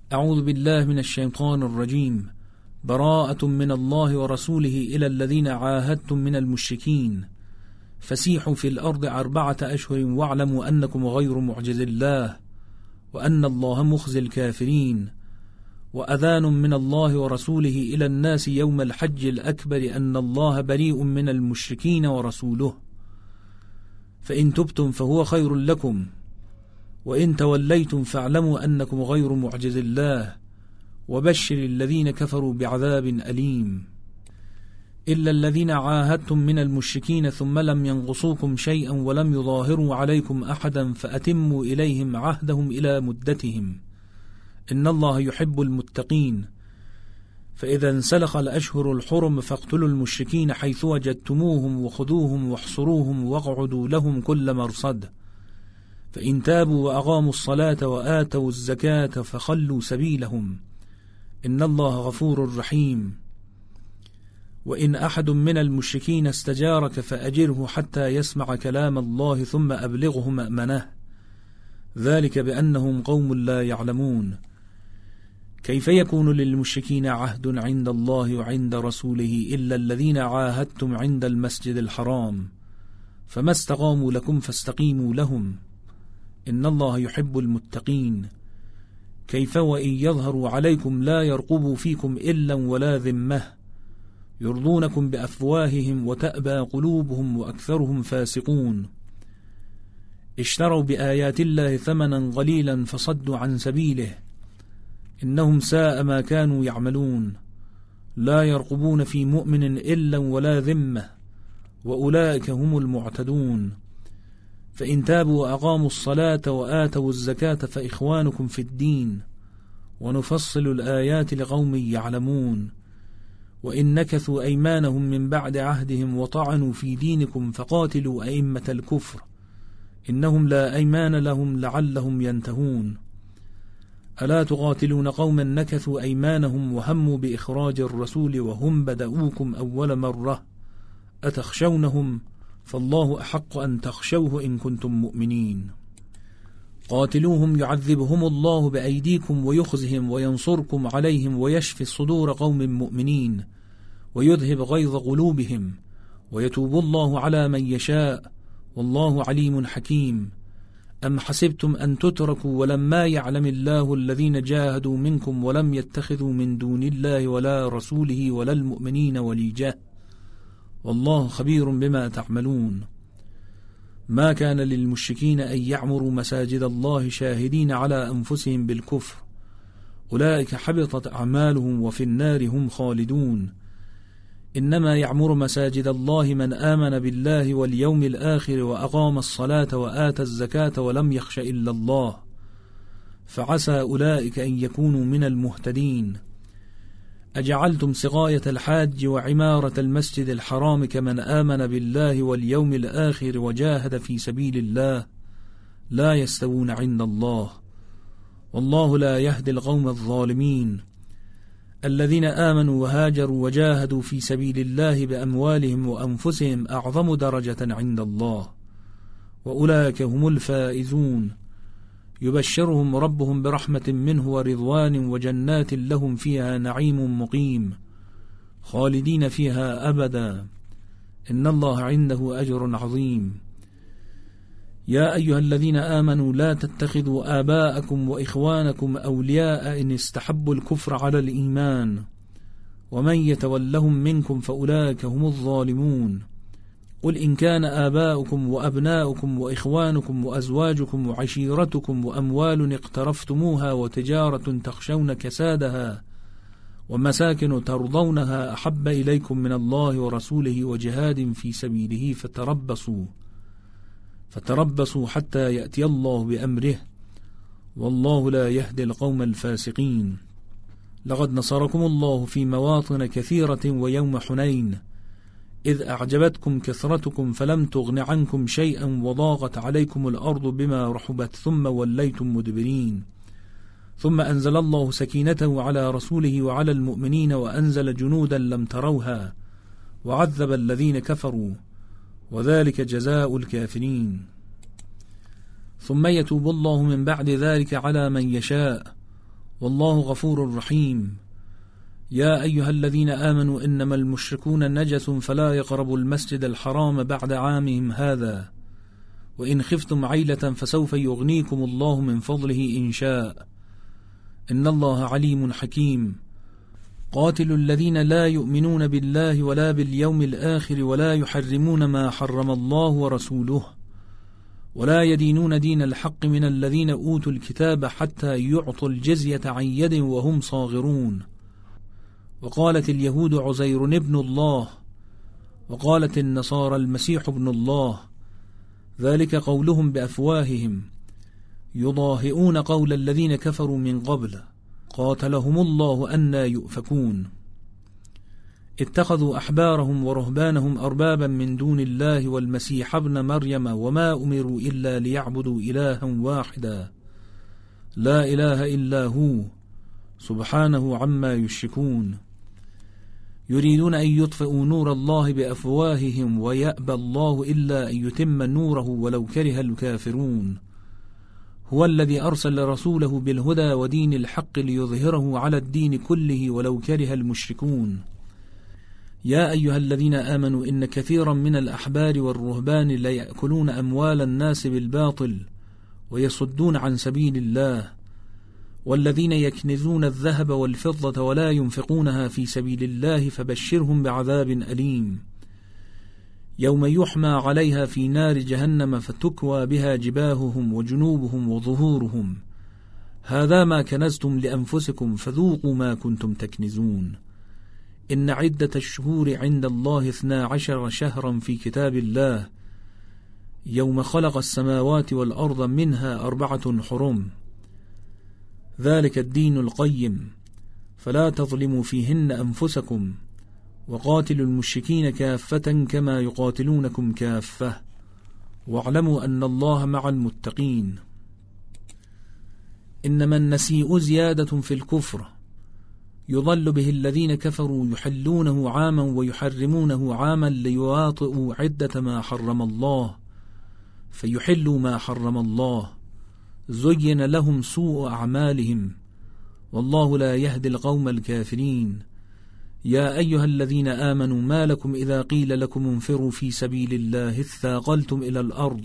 أعوذ بالله من الشيطان الرجيم. براءة من الله ورسوله إلى الذين عاهدتم من المشركين فسيحوا في الأرض 4 أشهر واعلموا أنكم غير معجز الله وأن الله مخزي الكافرين. وأذان من الله ورسوله إلى الناس يوم الحج الأكبر أن الله بريء من المشركين ورسوله، فإن تبتم فهو خير لكم، وإن توليتم فاعلموا أنكم غير معجز الله، وبشر الذين كفروا بعذاب أليم. إلا الذين عاهدتم من المشركين ثم لم ينقصوكم شيئا ولم يظاهروا عليكم أحدا فأتموا إليهم عهدهم إلى مدتهم، إن الله يحب المتقين. فإذا انسلخ الأشهر الحرم فاقتلوا المشركين حيث وجدتموهم وخذوهم واحصروهم واقعدوا لهم كل مرصد، فإن تابوا وأقاموا الصلاة وآتوا الزكاة فخلوا سبيلهم، إن الله غفور رحيم. وإن أحد من المشركين استجارك فأجره حتى يسمع كلام الله ثم أبلغه مأمنه، ذلك بأنهم قوم لا يعلمون. كيف يكون للمشركين عهد عند الله وعند رسوله إلا الذين عاهدتم عند المسجد الحرام، فما استقاموا لكم فاستقيموا لهم، إن الله يحب المتقين. كيف وإن يظهروا عليكم لا يرقبوا فيكم إلا ولا ذمة، يرضونكم بأفواههم وتأبى قلوبهم وأكثرهم فاسقون. اشتروا بآيات الله ثمنا قليلا فصدوا عن سبيله، إنهم ساء ما كانوا يعملون. لا يرقبون في مؤمن إلا ولا ذمة، وأولئك هم المعتدون. فإن تابوا وأقاموا الصلاة وآتوا الزكاة فإخوانكم في الدين، ونفصل الآيات لقوم يعلمون. وإن نكثوا أيمانهم من بعد عهدهم وطعنوا في دينكم فقاتلوا أئمة الكفر، إنهم لا أيمان لهم لعلهم ينتهون. ألا تقاتلون قوما نكثوا أيمانهم وهموا بإخراج الرسول وهم بدؤوكم أول مرة، أتخشونهم؟ فالله أحق أن تخشوه إن كنتم مؤمنين. قاتلوهم يعذبهم الله بأيديكم ويخزهم وينصركم عليهم ويشفي صدور قوم مؤمنين ويذهب غيظ قلوبهم ويتوب الله على من يشاء، والله عليم حكيم. أم حسبتم أن تتركوا ولما يعلم الله الذين جاهدوا منكم ولم يتخذوا من دون الله ولا رسوله ولا المؤمنين وليجة، والله خبير بما تعملون. ما كان للمشركين أن يعمروا مساجد الله شاهدين على أنفسهم بالكفر، أولئك حبطت أعمالهم وفي النار هم خالدون. إنما يعمر مساجد الله من آمن بالله واليوم الآخر وأقام الصلاة وآتى الزكاة ولم يخش إلا الله، فعسى أولئك أن يكونوا من المهتدين. أجعلتم سقاية الحاج وعمارة المسجد الحرام كمن آمن بالله واليوم الآخر وجاهد في سبيل الله، لا يستوون عند الله، والله لا يهدي القوم الظالمين. الذين آمنوا وهاجروا وجاهدوا في سبيل الله بأموالهم وأنفسهم أعظم درجة عند الله، وأولئك هم الفائزون. يبشرهم ربهم برحمة منه ورضوان وجنات لهم فيها نعيم مقيم خالدين فيها أبدا، إن الله عنده أجر عظيم. يا أيها الذين آمنوا لا تتخذوا آباءكم وإخوانكم أولياء إن استحبوا الكفر على الإيمان، ومن يتولهم منكم فأولئك هم الظالمون. قل إن كان آباؤكم وأبناؤكم وإخوانكم وأزواجكم وعشيرتكم وأموال اقترفتموها وتجارة تخشون كسادها ومساكن ترضونها أحب إليكم من الله ورسوله وجهاد في سبيله فتربصوا حتى يأتي الله بأمره، والله لا يهدي القوم الفاسقين. لقد نصركم الله في مواطن كثيرة ويوم حنين إذ أعجبتكم كثرتكم فلم تغن عنكم شيئا وضاقت عليكم الأرض بما رحبت ثم وليتم مدبرين، ثم أنزل الله سكينته على رسوله وعلى المؤمنين وأنزل جنودا لم تروها وعذب الذين كفروا، وذلك جزاء الكافرين. ثم يتوب الله من بعد ذلك على من يشاء، والله غفور رحيم. يا أيها الذين آمنوا إنما المشركون نجس فلا يقربوا المسجد الحرام بعد عامهم هذا، وإن خفتم عيلة فسوف يغنيكم الله من فضله إن شاء، إن الله عليم حكيم. قاتلوا الذين لا يؤمنون بالله ولا باليوم الآخر ولا يحرمون ما حرم الله ورسوله ولا يدينون دين الحق من الذين أوتوا الكتاب حتى يعطوا الجزية عن يد وهم صاغرون. وقالت اليهود عزير ابن الله، وقالت النصارى المسيح ابن الله، ذلك قولهم بأفواههم يضاهئون قول الذين كفروا من قبل قاتلهم الله أنى يؤفكون. اتخذوا أحبارهم ورهبانهم أربابا من دون الله والمسيح ابن مريم وما أمروا إلا ليعبدوا إلها واحدا لا إله إلا هو سبحانه عما يشركون. يريدون أن يطفئوا نور الله بأفواههم ويأبى الله إلا أن يتم نوره ولو كره الكافرون. هو الذي أرسل رسوله بالهدى ودين الحق ليظهره على الدين كله ولو كره المشركون. يا أيها الذين آمنوا إن كثيرا من الأحبار والرهبان ليأكلون أموال الناس بالباطل ويصدون عن سبيل الله، والذين يكنزون الذهب والفضة ولا ينفقونها في سبيل الله فبشرهم بعذاب أليم، يوم يحمى عليها في نار جهنم فتكوى بها جباههم وجنوبهم وظهورهم، هذا ما كنزتم لأنفسكم فذوقوا ما كنتم تكنزون. إن عدة الشهور عند الله 12 شهرا في كتاب الله يوم خلق السماوات والأرض منها 4 حرم، ذلك الدين القيم، فلا تظلموا فيهن أنفسكم، وقاتلوا المشركين كافة كما يقاتلونكم كافة، واعلموا أن الله مع المتقين. إنما النسيء زيادة في الكفر يضل به الذين كفروا يحلونه عاما ويحرمونه عاما ليواطئوا عدة ما حرم الله فيحلوا ما حرم الله، زين لهم سوء أعمالهم والله لا يهدي القوم الكافرين. يا أيها الذين آمنوا ما لكم إذا قيل لكم انفروا في سبيل الله اثاقلتم إلى الأرض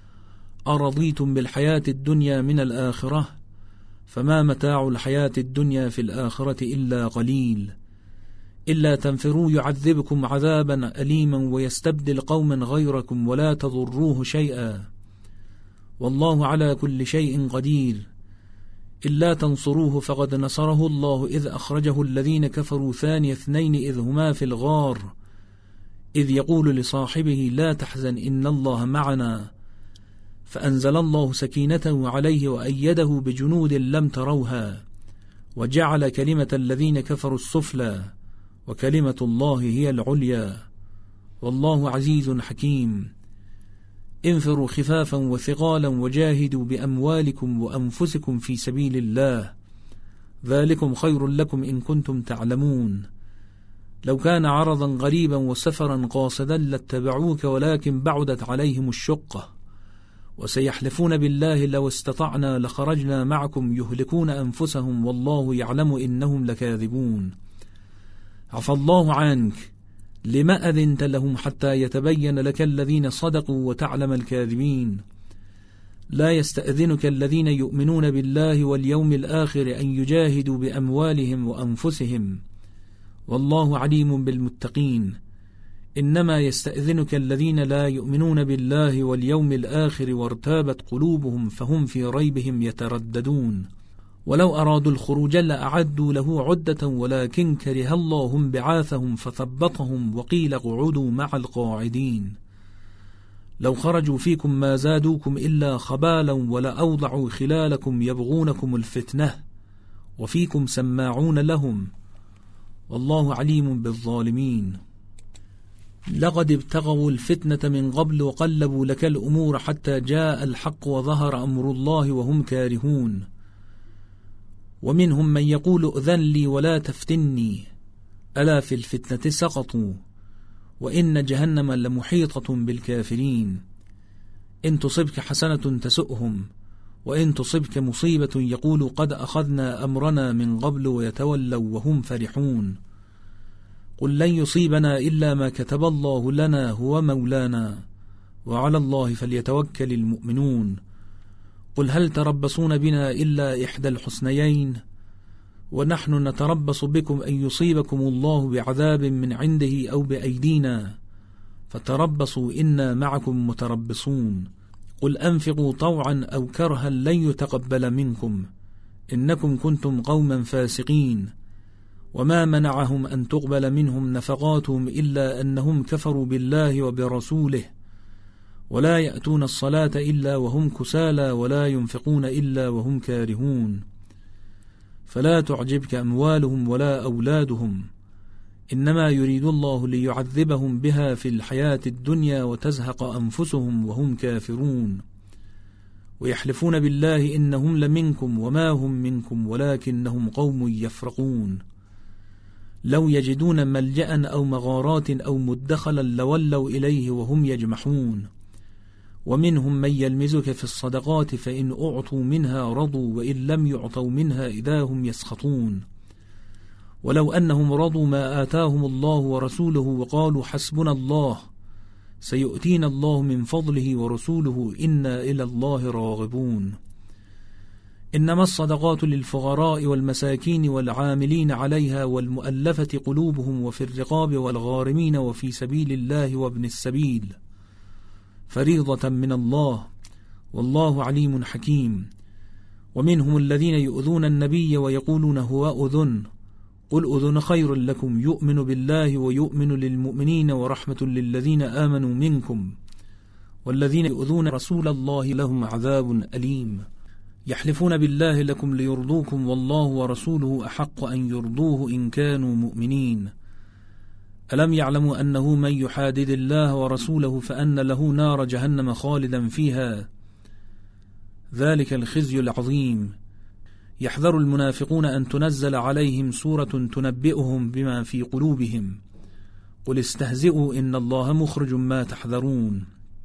أرضيتم بالحياة الدنيا من الآخرة فما متاع الحياة الدنيا في الآخرة إلا قليل، إلا تنفروا يعذبكم عذابا أليما ويستبدل قوما غيركم ولا تضروه شيئا والله على كل شيء قدير. إلا تنصروه فقد نصره الله إذ أخرجه الذين كفروا ثاني اثنين إذ هما في الغار إذ يقول لصاحبه لا تحزن إن الله معنا، فأنزل الله سكينته عليه وأيده بجنود لم تروها وجعل كلمة الذين كفروا السفلى وكلمة الله هي العليا والله عزيز حكيم. انفروا خفافا وثقالا وجاهدوا بأموالكم وأنفسكم في سبيل الله ذلكم خير لكم إن كنتم تعلمون. لو كان عرضا غريبا وسفرا قاصدا لاتبعوك ولكن بعدت عليهم الشقة وسيحلفون بالله لو استطعنا لخرجنا معكم يهلكون أنفسهم والله يعلم إنهم لكاذبون. عفى الله عنك لما أذنت لهم حتى يتبين لك الذين صدقوا وتعلم الكاذبين. لا يستأذنك الذين يؤمنون بالله واليوم الآخر أن يجاهدوا بأموالهم وأنفسهم والله عليم بالمتقين. إنما يستأذنك الذين لا يؤمنون بالله واليوم الآخر وارتابت قلوبهم فهم في ريبهم يترددون. ولو أرادوا الخروج لأعدوا له عدة ولكن كره الله بعاثهم فثبطهم وقيل اقعدوا مع القاعدين. لو خرجوا فيكم ما زادوكم إلا خبالا ولأوضعوا خلالكم يبغونكم الفتنة وفيكم سماعون لهم والله عليم بالظالمين. لقد ابتغوا الفتنة من قبل وقلبوا لك الأمور حتى جاء الحق وظهر أمر الله وهم كارهون. ومنهم من يقول أذن لي ولا تفتني ألا في الفتنة سقطوا وإن جهنم لمحيطة بالكافرين. إن تصبك حسنة تسؤهم وإن تصبك مصيبة يقولوا قد أخذنا أمرنا من قبل ويتولوا وهم فرحون. قل لن يصيبنا إلا ما كتب الله لنا هو مولانا وعلى الله فليتوكل المؤمنون. قل هل تربصون بنا إلا إحدى الحسنيين ونحن نتربص بكم أن يصيبكم الله بعذاب من عنده أو بأيدينا فتربصوا إنا معكم متربصون. قل أنفقوا طوعا أو كرها لن يتقبل منكم إنكم كنتم قوما فاسقين. وما منعهم أن تقبل منهم نفقاتهم إلا أنهم كفروا بالله وبرسوله ولا يأتون الصلاة إلا وهم كسالى ولا ينفقون إلا وهم كارهون. فلا تعجبك أموالهم ولا أولادهم إنما يريد الله ليعذبهم بها في الحياة الدنيا وتزهق أنفسهم وهم كافرون. ويحلفون بالله إنهم لمنكم وما هم منكم ولكنهم قوم يفرقون. لو يجدون ملجأ أو مغارات أو مدخلا لولوا إليه وهم يجمحون. ومنهم من يلمزك في الصدقات فإن أعطوا منها رضوا وإن لم يعطوا منها إذا هم يسخطون. ولو أنهم رضوا ما آتاهم الله ورسوله وقالوا حسبنا الله سيؤتينا الله من فضله ورسوله إنا إلى الله راغبون. إنما الصدقات للفقراء والمساكين والعاملين عليها والمؤلفة قلوبهم وفي الرقاب والغارمين وفي سبيل الله وابن السبيل فريضة من الله والله عليم حكيم. ومنهم الذين يؤذون النبي ويقولون هو أذن قل أذن خير لكم يؤمن بالله ويؤمن للمؤمنين ورحمة للذين آمنوا منكم والذين يؤذون رسول الله لهم عذاب أليم. يحلفون بالله لكم ليرضوكم والله ورسوله أحق أن يرضوه إن كانوا مؤمنين. ألم يعلموا أنه من يحادد الله ورسوله فأن له نار جهنم خالدا فيها ذلك الخزي العظيم. يحذر المنافقون أن تنزل عليهم سورة تنبئهم بما في قلوبهم قل استهزئوا إن الله مخرج ما تحذرون.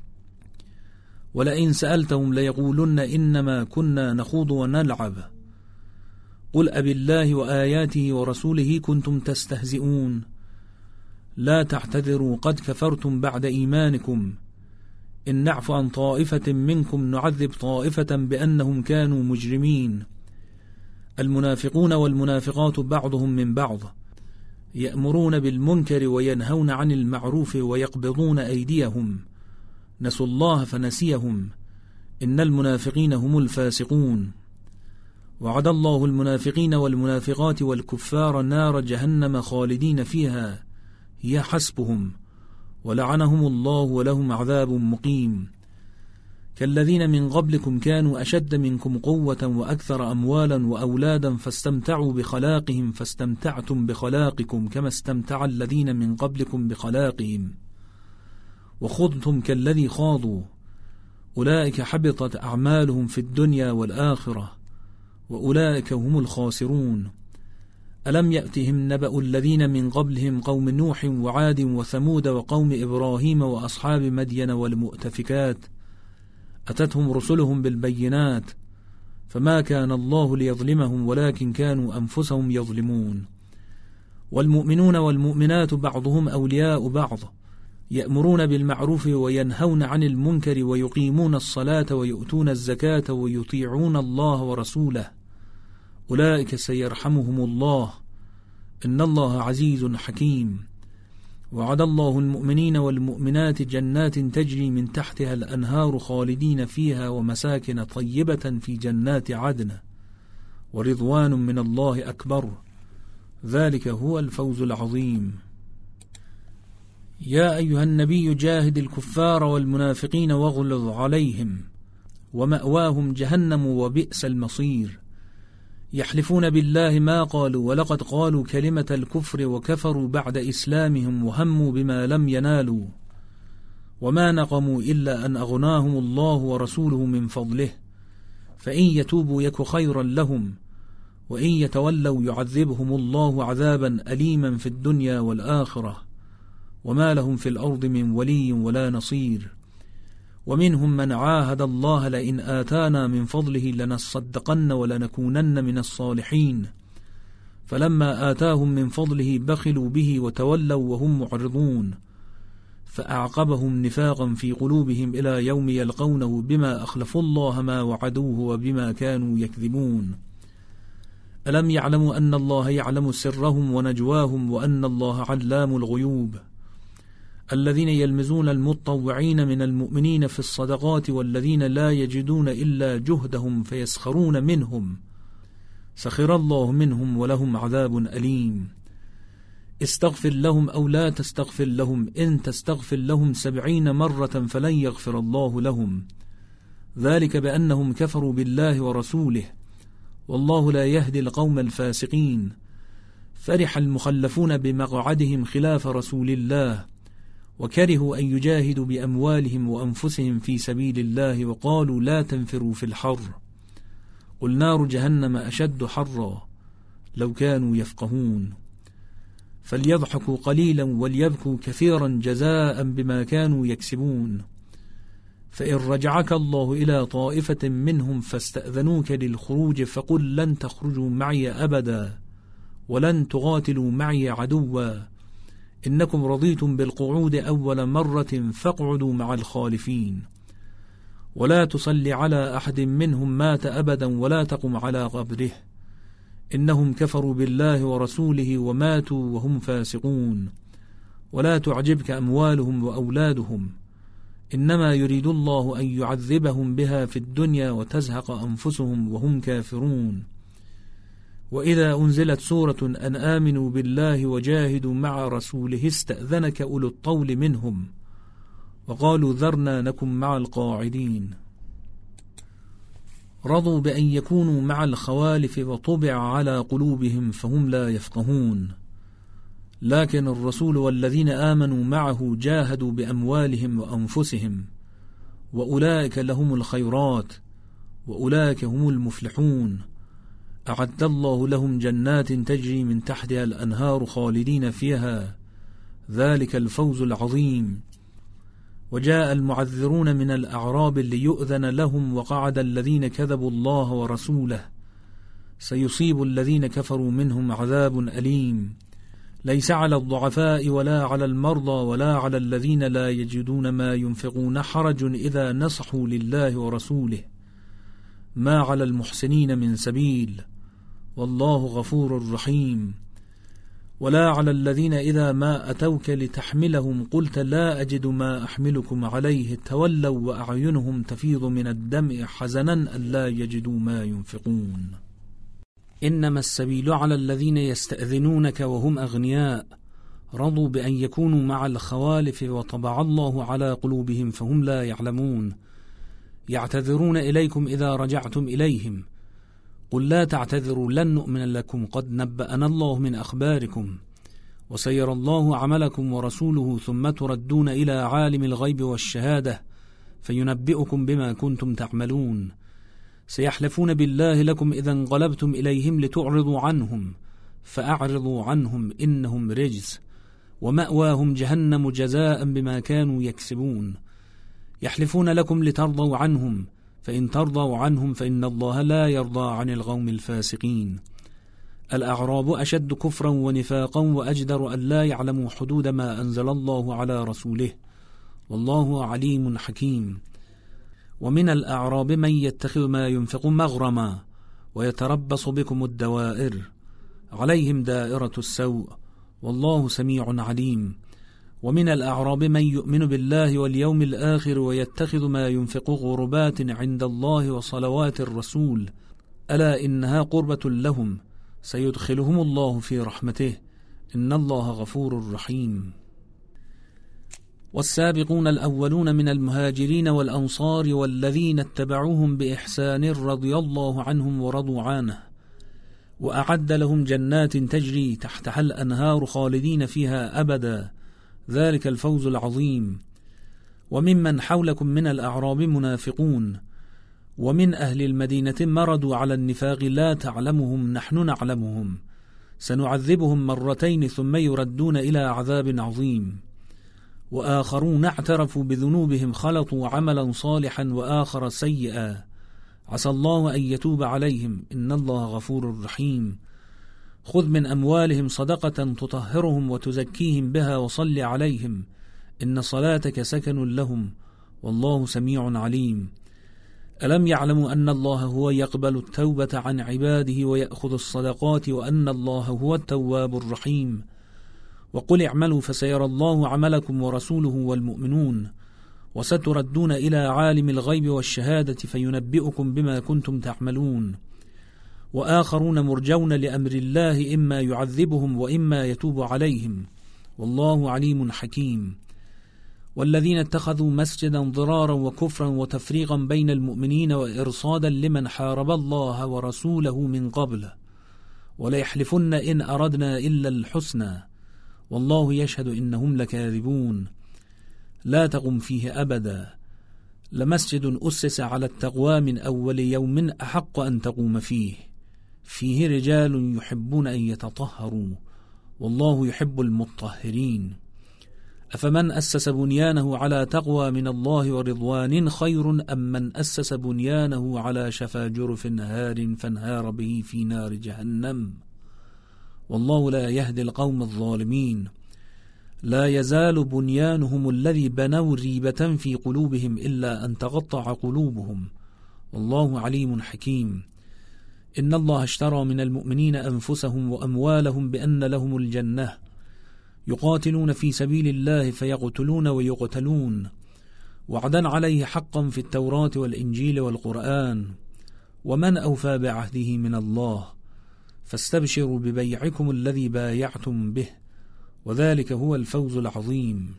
ولئن سألتهم ليقولن إنما كنا نخوض ونلعب قل أبالله وآياته ورسوله كنتم تستهزئون لا تعتذروا قد كفرتم بعد إيمانكم إن نعف عن طائفة منكم نعذب طائفة بأنهم كانوا مجرمين. المنافقون والمنافقات بعضهم من بعض يأمرون بالمنكر وينهون عن المعروف ويقبضون أيديهم نسوا الله فنسيهم إن المنافقين هم الفاسقون. وعد الله المنافقين والمنافقات والكفار نار جهنم خالدين فيها هي حسبهم ولعنهم الله ولهم عذاب مقيم. كالذين من قبلكم كانوا أشد منكم قوة وأكثر أموالا وأولادا فاستمتعوا بخلاقهم فاستمتعتم بخلاقكم كما استمتع الذين من قبلكم بخلاقهم وخضتم كالذي خاضوا أولئك حبطت أعمالهم في الدنيا والآخرة وأولئك هم الخاسرون. ألم يأتهم نبأ الذين من قبلهم قوم نوح وعاد وثمود وقوم إبراهيم وأصحاب مدين والمؤتفكات أتتهم رسلهم بالبينات فما كان الله ليظلمهم ولكن كانوا أنفسهم يظلمون. والمؤمنون والمؤمنات بعضهم أولياء بعض يأمرون بالمعروف وينهون عن المنكر ويقيمون الصلاة ويؤتون الزكاة ويطيعون الله ورسوله أولئك سيرحمهم الله إن الله عزيز حكيم. وعد الله المؤمنين والمؤمنات جنات تجري من تحتها الأنهار خالدين فيها ومساكن طيبة في جنات عدن ورضوان من الله أكبر ذلك هو الفوز العظيم. يا أيها النبي جاهد الكفار والمنافقين واغلظ عليهم ومأواهم جهنم وبئس المصير. يحلفون بالله ما قالوا ولقد قالوا كلمة الكفر وكفروا بعد إسلامهم وهموا بما لم ينالوا وما نقموا إلا أن أغناهم الله ورسوله من فضله فإن يتوبوا يك خيرا لهم وإن يتولوا يعذبهم الله عذابا أليما في الدنيا والآخرة وما لهم في الأرض من ولي ولا نصير. ومنهم من عاهد الله لئن آتانا من فضله لنصدقن ولنكونن من الصالحين فلما آتاهم من فضله بخلوا به وتولوا وهم معرضون فأعقبهم نفاقا في قلوبهم إلى يوم يلقونه بما أخلفوا الله ما وعدوه وبما كانوا يكذبون ألم يعلموا أن الله يعلم سرهم ونجواهم وأن الله علام الغيوب الذين يلمزون المتطوعين من المؤمنين في الصدقات والذين لا يجدون إلا جهدهم فيسخرون منهم سخر الله منهم ولهم عذاب أليم استغفر لهم أو لا تستغفر لهم إن تستغفر لهم 70 مرة فلن يغفر الله لهم ذلك بأنهم كفروا بالله ورسوله والله لا يهدي القوم الفاسقين فرح المخلفون بمقعدهم خلاف رسول الله وكرهوا أن يجاهدوا بأموالهم وأنفسهم في سبيل الله وقالوا لا تنفروا في الحر قل نار جهنم أشد حرا لو كانوا يفقهون فليضحكوا قليلا وليبكوا كثيرا جزاء بما كانوا يكسبون فإن رجعك الله إلى طائفة منهم فاستأذنوك للخروج فقل لن تخرجوا معي أبدا ولن تقاتلوا معي عدوا إنكم رضيتم بالقعود أول مرة فاقعدوا مع الخالفين ولا تصل على أحد منهم مات أبدا ولا تقم على قبره إنهم كفروا بالله ورسوله وماتوا وهم فاسقون ولا تعجبك أموالهم وأولادهم إنما يريد الله أن يعذبهم بها في الدنيا وتزهق أنفسهم وهم كافرون وإذا أنزلت سورة أن آمنوا بالله وجاهدوا مع رسوله استأذنك أولو الطول منهم وقالوا ذرنا نكن مع القاعدين رضوا بأن يكونوا مع الخوالف وطبع على قلوبهم فهم لا يفقهون لكن الرسول والذين آمنوا معه جاهدوا بأموالهم وأنفسهم وأولئك لهم الخيرات وأولئك هم المفلحون أعد الله لهم جنات تجري من تحتها الأنهار خالدين فيها ذلك الفوز العظيم وجاء المعذرون من الأعراب ليؤذن لهم وقعد الذين كذبوا الله ورسوله سيصيب الذين كفروا منهم عذاب أليم ليس على الضعفاء ولا على المرضى ولا على الذين لا يجدون ما ينفقون حرج إذا نصحوا لله ورسوله ما على المحسنين من سبيل والله غفور رحيم ولا على الذين إذا ما أتوك لتحملهم قلت لا أجد ما أحملكم عليه تولوا وأعينهم تفيض من الدمع حزنا ألا يجدوا ما ينفقون إنما السبيل على الذين يستأذنونك وهم أغنياء رضوا بأن يكونوا مع الخوالف وطبع الله على قلوبهم فهم لا يعلمون يعتذرون إليكم إذا رجعتم إليهم قل لا تعتذروا لن نؤمن لكم قد نبأنا الله من أخباركم وسيرى الله عملكم ورسوله ثم تردون إلى عالم الغيب والشهادة فينبئكم بما كنتم تعملون سيحلفون بالله لكم إذا انقلبتم إليهم لتعرضوا عنهم فأعرضوا عنهم إنهم رجس ومأواهم جهنم جزاء بما كانوا يكسبون يحلفون لكم لترضوا عنهم فإن ترضوا عنهم فإن الله لا يرضى عن القوم الفاسقين الأعراب أشد كفرا ونفاقا وأجدر أن لا يعلموا حدود ما أنزل الله على رسوله والله عليم حكيم ومن الأعراب من يتخذ ما ينفق مغرما ويتربص بكم الدوائر عليهم دائرة السوء والله سميع عليم ومن الأعراب من يؤمن بالله واليوم الآخر ويتخذ ما ينفق قربات عند الله وصلوات الرسول ألا إنها قربة لهم سيدخلهم الله في رحمته إن الله غفور رحيم والسابقون الأولون من المهاجرين والأنصار والذين اتبعوهم بإحسان رضي الله عنهم ورضوا عنه وأعد لهم جنات تجري تحتها الأنهار خالدين فيها أبدا ذلك الفوز العظيم وممن حولكم من الأعراب منافقون ومن أهل المدينة مردوا على النفاق لا تعلمهم نحن نعلمهم سنعذبهم مرتين ثم يردون إلى عذاب عظيم وآخرون اعترفوا بذنوبهم خلطوا عملا صالحا وآخر سيئا عسى الله أن يتوب عليهم إن الله غفور رحيم. خذ من أموالهم صدقة تطهرهم وتزكيهم بها وصل عليهم إن صلاتك سكن لهم والله سميع عليم. ألم يعلموا أن الله هو يقبل التوبة عن عباده ويأخذ الصدقات وأن الله هو التواب الرحيم. وقل اعملوا فسيرى الله عملكم ورسوله والمؤمنون وستردون إلى عالم الغيب والشهادة فينبئكم بما كنتم تعملون. وآخرون مرجون لأمر الله إما يعذبهم وإما يتوب عليهم والله عليم حكيم. والذين اتخذوا مسجدا ضرارا وكفرا وتفريقا بين المؤمنين وإرصادا لمن حارب الله ورسوله من قبل وليحلفن إن أردنا إلا الحسنى والله يشهد إنهم لكاذبون. لا تقم فيه أبدا لمسجد أسس على التقوى من أول يوم أحق أن تقوم فيه رجال يحبون أن يتطهروا والله يحب المطهرين. أفمن أسس بنيانه على تقوى من الله ورضوان خير أم من أسس بنيانه على شفا جرف نهار فانهار به في نار جهنم والله لا يهدي القوم الظالمين. لا يزال بنيانهم الذي بنوا ريبة في قلوبهم إلا أن تقطع قلوبهم والله عليم حكيم. إن الله اشترى من المؤمنين أنفسهم وأموالهم بأن لهم الجنة يقاتلون في سبيل الله فيقتلون ويقتلون وعدا عليه حقا في التوراة والإنجيل والقرآن ومن أوفى بعهده من الله فاستبشروا ببيعكم الذي بايعتم به وذلك هو الفوز العظيم.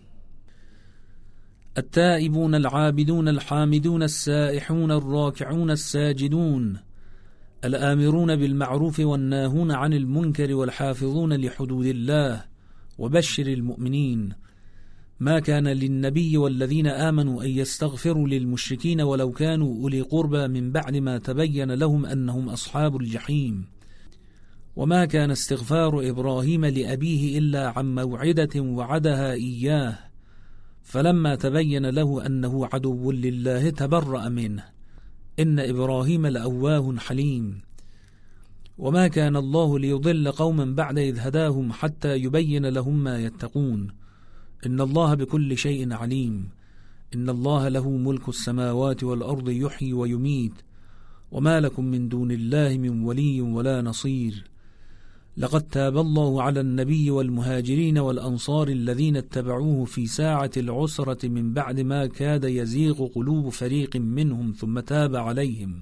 التائبون العابدون الحامدون السائحون الراكعون الساجدون الآمرون بالمعروف والناهون عن المنكر والحافظون لحدود الله وبشر المؤمنين. ما كان للنبي والذين آمنوا أن يستغفروا للمشركين ولو كانوا أولي قربى من بعد ما تبين لهم أنهم أصحاب الجحيم. وما كان استغفار إبراهيم لأبيه إلا عن موعدة وعدها إياه فلما تبين له أنه عدو لله تبرأ منه إن إبراهيم لأواه حليم. وما كان الله ليضل قوما بعد إذ هداهم حتى يبين لهم ما يتقون إن الله بكل شيء عليم. إن الله له ملك السماوات والأرض يحيي ويميت وما لكم من دون الله من ولي ولا نصير. لقد تاب الله على النبي والمهاجرين والأنصار الذين اتبعوه في ساعة العسرة من بعد ما كاد يزيغ قلوب فريق منهم ثم تاب عليهم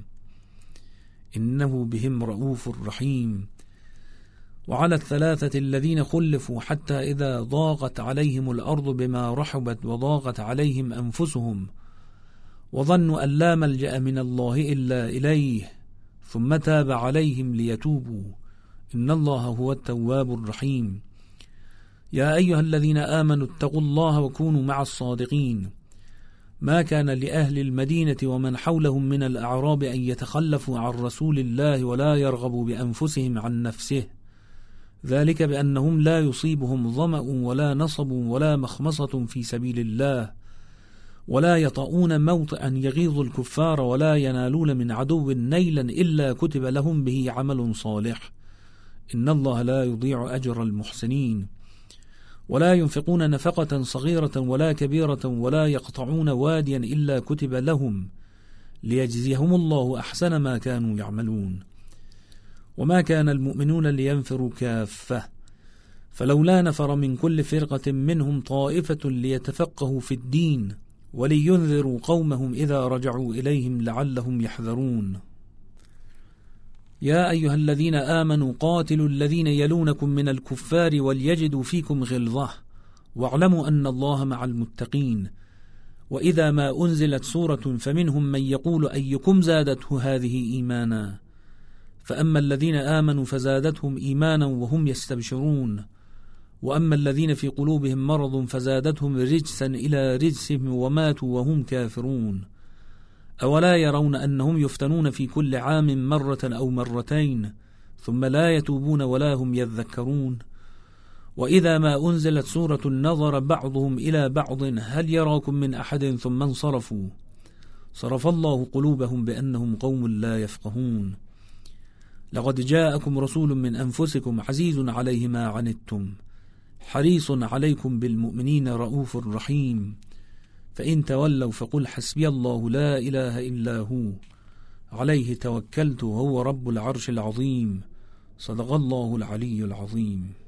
إنه بهم رؤوف رحيم. وعلى الثلاثة الذين خلفوا حتى إذا ضاقت عليهم الأرض بما رحبت وضاقت عليهم أنفسهم وظنوا أن لا ملجأ من الله إلا إليه ثم تاب عليهم ليتوبوا إن الله هو التواب الرحيم. يا أيها الذين آمنوا اتقوا الله وكونوا مع الصادقين. ما كان لأهل المدينة ومن حولهم من الأعراب أن يتخلفوا عن رسول الله ولا يرغبوا بأنفسهم عن نفسه ذلك بأنهم لا يصيبهم ظمأ ولا نصب ولا مخمصة في سبيل الله ولا يطؤون موطئا يغيظ الكفار ولا ينالون من عدو نيلا إلا كتب لهم به عمل صالح إن الله لا يضيع أجر المحسنين. ولا ينفقون نفقة صغيرة ولا كبيرة ولا يقطعون واديا إلا كتب لهم ليجزيهم الله أحسن ما كانوا يعملون. وما كان المؤمنون لينفروا كافة فلولا نفر من كل فرقة منهم طائفة ليتفقهوا في الدين ولينذروا قومهم إذا رجعوا إليهم لعلهم يحذرون. يا أيها الذين آمنوا قاتلوا الذين يلونكم من الكفار وليجدوا فيكم غلظة واعلموا أن الله مع المتقين. وإذا ما أنزلت سورة فمنهم من يقول أيكم زادته هذه إيمانا فأما الذين آمنوا فزادتهم إيمانا وهم يستبشرون وأما الذين في قلوبهم مرض فزادتهم رجسا إلى رجسهم وماتوا وهم كافرون. أولا يرون أنهم يفتنون في كل عام مرة أو مرتين ثم لا يتوبون ولا هم يذكرون. وإذا ما أنزلت سورة نظر بعضهم إلى بعض هل يراكم من أحد ثم انصرفوا صرف الله قلوبهم بأنهم قوم لا يفقهون. لقد جاءكم رسول من أنفسكم عزيز عليه ما عنتم حريص عليكم بالمؤمنين رؤوف رحيم. فإن تولوا فقل حسبي الله لا إله إلا هو عليه توكلت وهو رب العرش العظيم. صدق الله العلي العظيم.